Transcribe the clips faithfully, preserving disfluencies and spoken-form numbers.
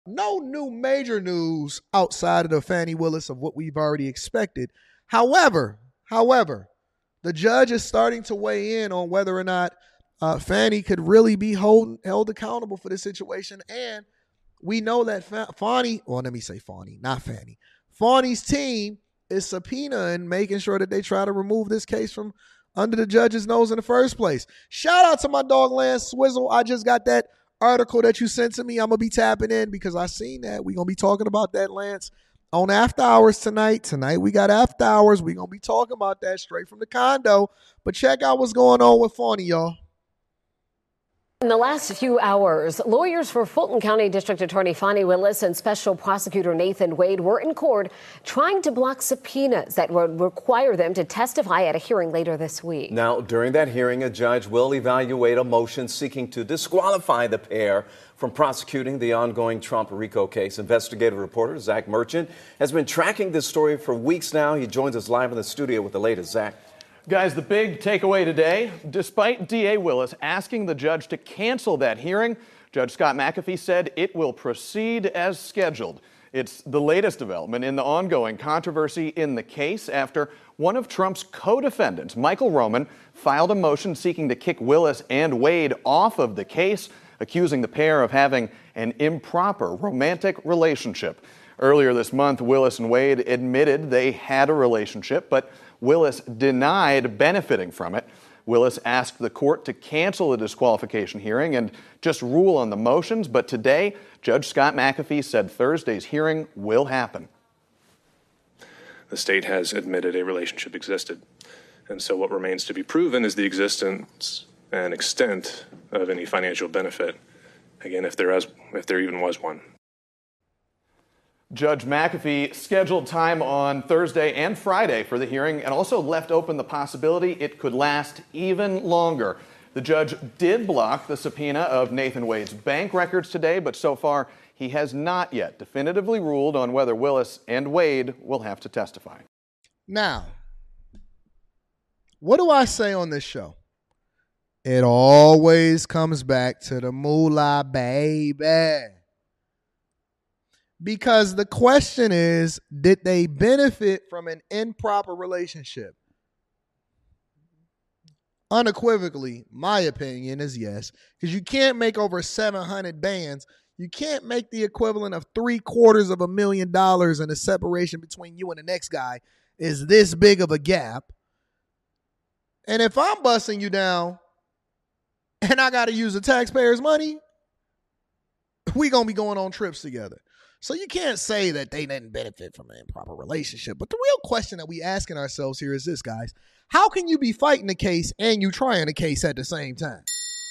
No new major news outside of the Fani Willis of what we've already expected. However, however, the judge is starting to weigh in on whether or not uh, Fani could really be hold, held accountable for this situation. And we know that Fa- Fani, well, let me say Fani, not Fani. Fani's team is subpoenaing, making sure that they try to remove this case from under the judge's nose in the first place. Shout out to my dog Lance Swizzle. I just got that article that you sent to me. I'm going to be tapping in because I seen that. We're going to be talking about that, Lance, on After Hours tonight. Tonight we got After Hours. We're going to be talking about that straight from the condo. But check out what's going on with Fani, y'all. In the last few hours, lawyers for Fulton County District Attorney Fani Willis and Special Prosecutor Nathan Wade were in court trying to block subpoenas that would require them to testify at a hearing later this week. Now, during that hearing, a judge will evaluate a motion seeking to disqualify the pair from prosecuting the ongoing Trump RICO case. Investigative reporter Zach Merchant has been tracking this story for weeks now. He joins us live in the studio with the latest. Zach. Guys, the big takeaway today, despite D A Willis asking the judge to cancel that hearing, Judge Scott McAfee said it will proceed as scheduled. It's the latest development in the ongoing controversy in the case after one of Trump's co-defendants, Michael Roman, filed a motion seeking to kick Willis and Wade off of the case, accusing the pair of having an improper romantic relationship. Earlier this month, Willis and Wade admitted they had a relationship, but Willis denied benefiting from it. Willis asked the court to cancel the disqualification hearing and just rule on the motions, but today, Judge Scott McAfee said Thursday's hearing will happen. The state has admitted a relationship existed, and so what remains to be proven is the existence and extent of any financial benefit, again, if there, is, if there even was one. Judge McAfee scheduled time on Thursday and Friday for the hearing and also left open the possibility it could last even longer. The judge did block the subpoena of Nathan Wade's bank records today, but so far he has not yet definitively ruled on whether Willis and Wade will have to testify. Now, what do I say on this show? It always comes back to the moolah, baby. Because the question is, did they benefit from an improper relationship? Unequivocally, my opinion is yes. Because you can't make over seven hundred bands. You can't make the equivalent of three quarters of a million dollars, and the separation between you and the next guy is this big of a gap. And if I'm busting you down and I got to use the taxpayers' money, we going to be going on trips together. So you can't say that they didn't benefit from an improper relationship. But the real question that we asking ourselves here is this, guys. How can you be fighting a case and you trying a case at the same time?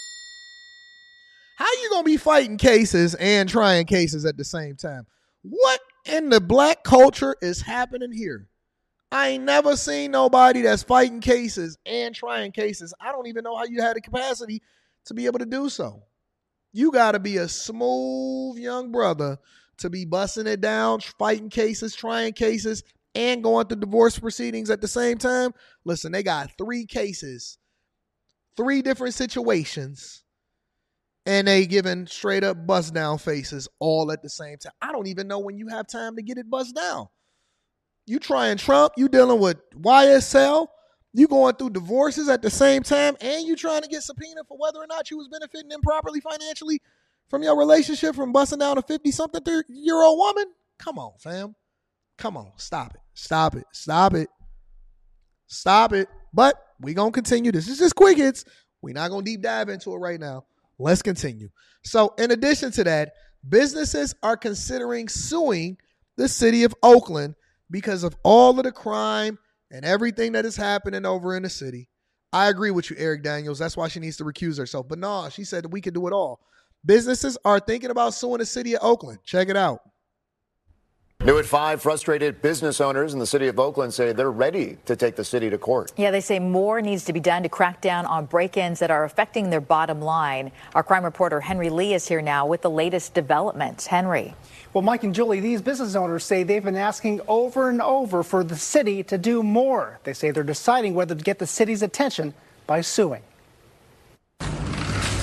How you going to be fighting cases and trying cases at the same time? What in the black culture is happening here? I ain't never seen nobody that's fighting cases and trying cases. I don't even know how you had the capacity to be able to do so. You got to be a smooth young brother to be busting it down, fighting cases, trying cases, and going through divorce proceedings at the same time. Listen, they got three cases, three different situations, and they giving straight up bust down faces all at the same time. I don't even know when you have time to get it bust down. You trying Trump, you dealing with Y S L, you going through divorces at the same time, and you trying to get subpoena for whether or not you was benefiting improperly financially from your relationship from busting down a fifty-something-year-old woman? Come on, fam. Come on. Stop it. Stop it. Stop it. Stop it. But we going to continue. This is just quick hits. We're not going to deep dive into it right now. Let's continue. So in addition to that, businesses are considering suing the city of Oakland because of all of the crime and everything that is happening over in the city. I agree with you, Eric Daniels. That's why she needs to recuse herself. But no, she said that we can do it all. Businesses are thinking about suing the city of Oakland. Check it out. New at five, frustrated business owners in the city of Oakland say they're ready to take the city to court. Yeah, they say more needs to be done to crack down on break-ins that are affecting their bottom line. Our crime reporter Henry Lee is here now with the latest developments. Henry. Well, Mike and Julie, these business owners say they've been asking over and over for the city to do more. They say they're deciding whether to get the city's attention by suing.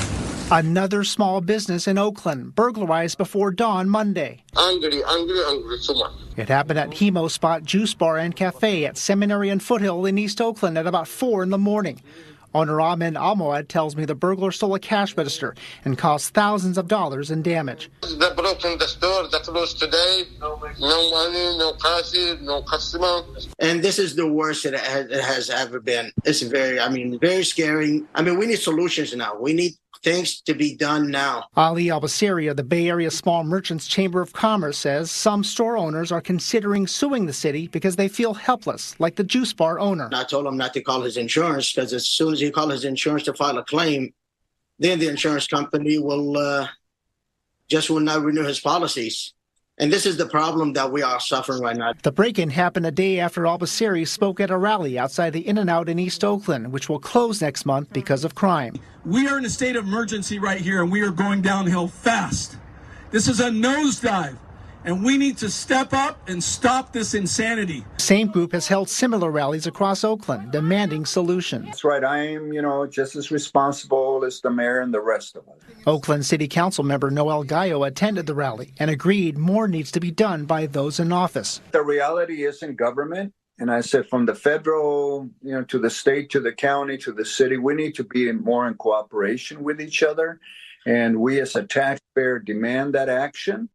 Another small business in Oakland burglarized before dawn Monday. Angry, angry, angry, so much. It happened at Hemo Spot Juice Bar and Cafe at Seminary and Foothill in East Oakland at about four in the morning. Owner Ahmed Almoad tells me the burglar stole a cash register and caused thousands of dollars in damage. They broke in the store, they closed today. No money, no cash, no customer. And this is the worst it has, it has ever been. It's very, I mean, very scary. I mean, we need solutions now. We need things to be done now. Ali Albasiri of the Bay Area Small Merchants Chamber of Commerce says some store owners are considering suing the city because they feel helpless, like the juice bar owner. I told him not to call his insurance because as soon as he calls his insurance to file a claim, then the insurance company will uh, just will not renew his policies. And this is the problem that we are suffering right now. The break-in happened a day after Albasiri spoke at a rally outside the In-N-Out in East Oakland, which will close next month because of crime. We are in a state of emergency right here, and we are going downhill fast. This is a nosedive, and we need to step up and stop this insanity. The same group has held similar rallies across Oakland, demanding solutions. That's right. I am, you know, just as responsible as the mayor and the rest of us. Oakland City Council member Noel Gallo attended the rally and agreed more needs to be done by those in office. The reality is in government, and I said from the federal, you know, to the state, to the county, to the city, we need to be more in cooperation with each other. And we as a taxpayer demand that action.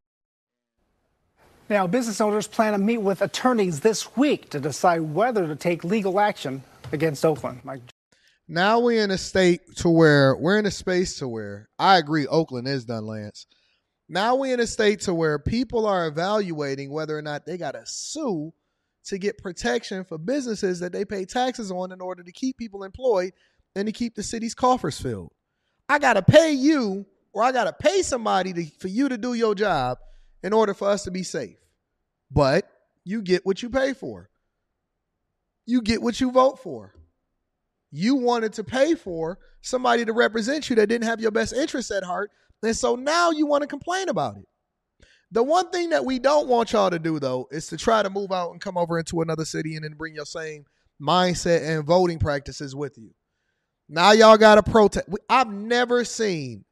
Now, business owners plan to meet with attorneys this week to decide whether to take legal action against Oakland. Mike. Now we're in a state to where we're in a space to where I agree Oakland is done, Lance. Now we're in a state to where people are evaluating whether or not they got to sue to get protection for businesses that they pay taxes on in order to keep people employed and to keep the city's coffers filled. I got to pay you or I got to pay somebody to, for you to do your job in order for us to be safe. But you get what you pay for. You get what you vote for. You wanted to pay for somebody to represent you that didn't have your best interests at heart. And so now you want to complain about it. The one thing that we don't want y'all to do, though, is to try to move out and come over into another city and then bring your same mindset and voting practices with you. Now y'all got to protest. I've never seen,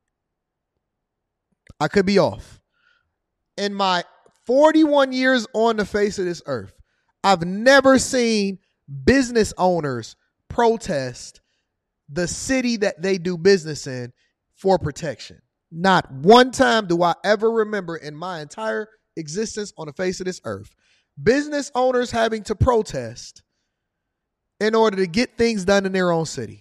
I could be off, in my forty-one years on the face of this earth, I've never seen business owners protest the city that they do business in for protection. Not one time do I ever remember in my entire existence on the face of this earth, business owners having to protest in order to get things done in their own city.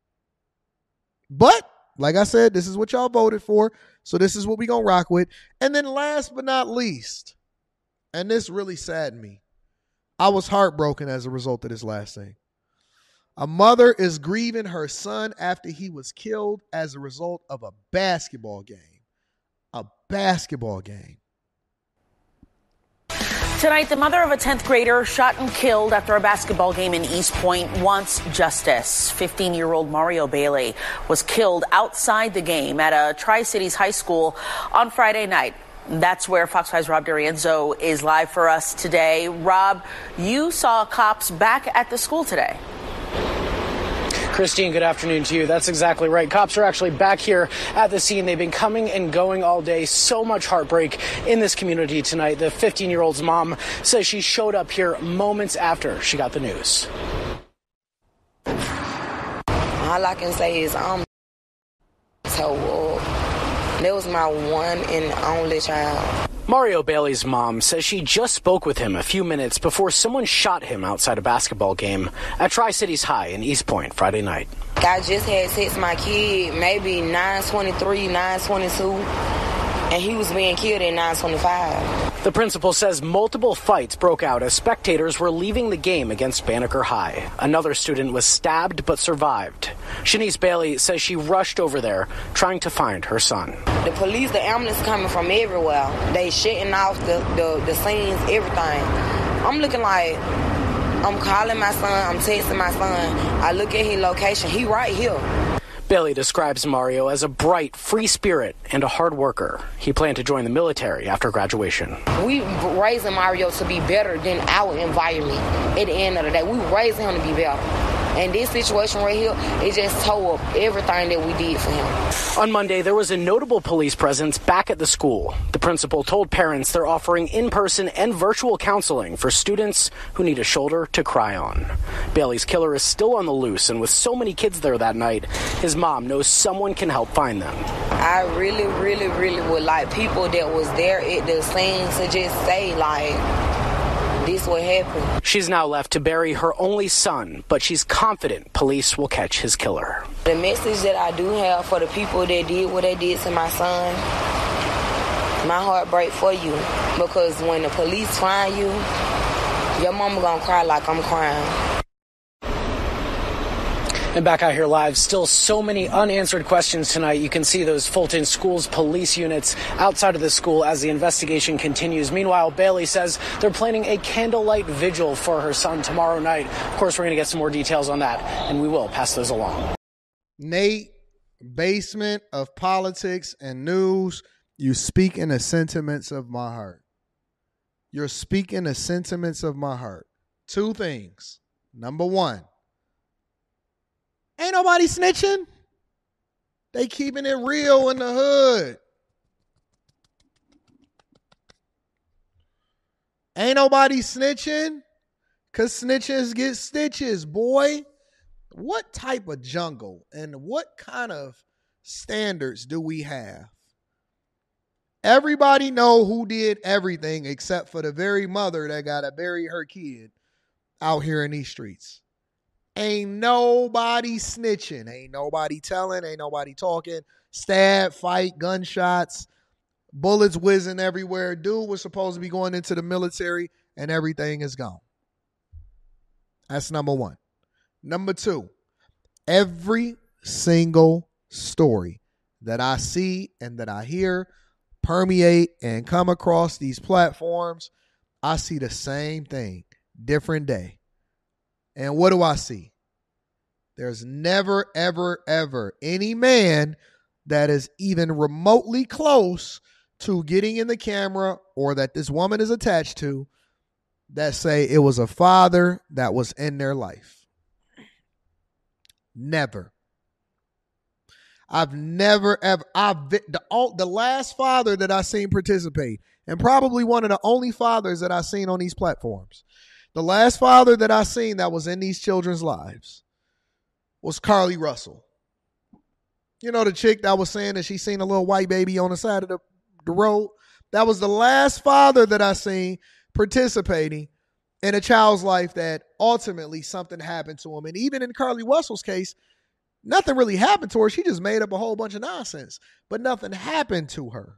But, like I said, this is what y'all voted for, so this is what we're going to rock with. And then last but not least, and this really saddened me, I was heartbroken as a result of this last thing. A mother is grieving her son after he was killed as a result of a basketball game. A basketball game. Tonight, the mother of a tenth grader shot and killed after a basketball game in East Point wants justice. fifteen-year-old Mario Bailey was killed outside the game at a Tri-Cities high school on Friday night. That's where Fox five's Rob D'Arienzo is live for us today. Rob, you saw cops back at the school today. Christine, good afternoon to you. That's exactly right. Cops are actually back here at the scene. They've been coming and going all day. So much heartbreak in this community tonight. The fifteen-year-old's mom says she showed up here moments after she got the news. All I can say is I'm so that was my one and only child. Mario Bailey's mom says she just spoke with him a few minutes before someone shot him outside a basketball game at Tri-Cities High in East Point Friday night. I just had sex my kid maybe nine twenty-three, nine twenty-two, and he was being killed at nine twenty-five. The principal says multiple fights broke out as spectators were leaving the game against Banneker High. Another student was stabbed but survived. Shanice Bailey says she rushed over there trying to find her son. The police, the ambulance coming from everywhere. They shutting off the, the, the scenes, everything. I'm looking like, I'm calling my son, I'm texting my son. I look at his location, he right here. Bailey describes Mario as a bright, free spirit and a hard worker. He planned to join the military after graduation. We raising Mario to be better than our environment. At the end of the day, we raising him to be better. And this situation right here, it just tore up everything that we did for him. On Monday, there was a notable police presence back at the school. The principal told parents they're offering in-person and virtual counseling for students who need a shoulder to cry on. Bailey's killer is still on the loose, and with so many kids there that night, his mom knows someone can help find them. I really, really, really would like people that was there at the scene to just say, like, this what happened. She's now left to bury her only son, but she's confident police will catch his killer. The message that I do have for the people that did what they did to my son, my heart break for you, because when the police find you, your mama gonna cry like I'm crying. And back out here live, still so many unanswered questions tonight. You can see those Fulton Schools police units outside of the school as the investigation continues. Meanwhile, Bailey says they're planning a candlelight vigil for her son tomorrow night. Of course, we're going to get some more details on that, and we will pass those along. Nate, basement of politics and news, you speak in the sentiments of my heart. You're speaking the sentiments of my heart. Two things. Number one, ain't nobody snitching. They keeping it real in the hood. Ain't nobody snitching, because snitches get stitches, boy. What type of jungle and what kind of standards do we have? Everybody know who did everything except for the very mother that got to bury her kid out here in these streets. Ain't nobody snitching. Ain't nobody telling. Ain't nobody talking. Stab, fight, gunshots, bullets whizzing everywhere. Dude was supposed to be going into the military and everything is gone. That's number one. Number two, every single story that I see and that I hear permeate and come across these platforms, I see the same thing, different day. And what do I see? There's never, ever, ever any man that is even remotely close to getting in the camera or that this woman is attached to that say it was a father that was in their life. Never. I've never, ever, I've, the, the last father that I seen participate, and probably one of the only fathers that I seen on these platforms, the last father that I seen that was in these children's lives was Carly Russell. You know, the chick that was saying that she seen a little white baby on the side of the, the road? That was the last father that I seen participating in a child's life that ultimately something happened to him. And even in Carly Russell's case, nothing really happened to her. She just made up a whole bunch of nonsense, but nothing happened to her.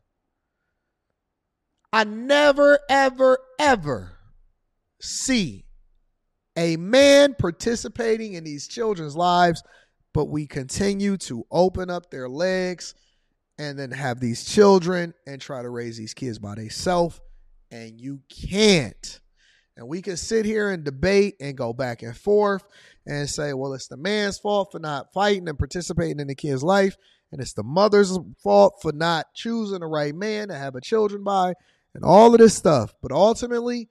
I never, ever, ever see a man participating in these children's lives, but we continue to open up their legs and then have these children and try to raise these kids by themselves, and you can't. And we can sit here and debate and go back and forth and say, well, it's the man's fault for not fighting and participating in the kid's life, and it's the mother's fault for not choosing the right man to have a children by, and all of this stuff. But ultimately,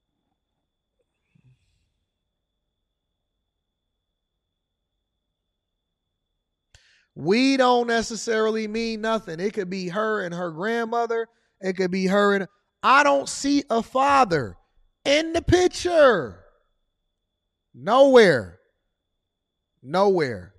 we don't necessarily mean nothing. It could be her and her grandmother. It could be her and... I don't see a father in the picture. Nowhere. Nowhere.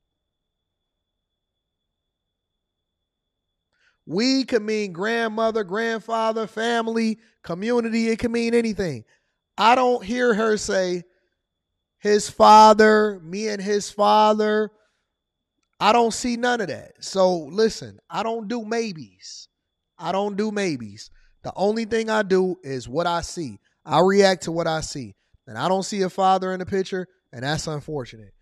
We could mean grandmother, grandfather, family, community. It could mean anything. I don't hear her say his father, me and his father. I don't see none of that. So listen, I don't do maybes. I don't do maybes. The only thing I do is what I see. I react to what I see. And I don't see a father in the picture, and that's unfortunate.